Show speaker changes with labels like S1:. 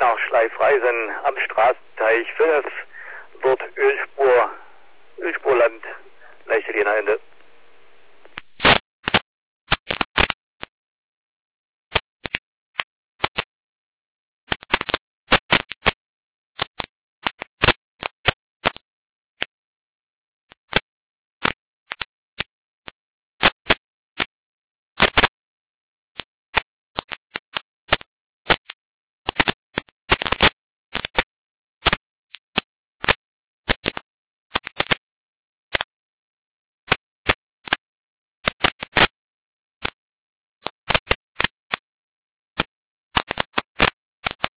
S1: nach Schleifreisen am Straßenteich 5, dort Ölspurland, leichte Linie Ende.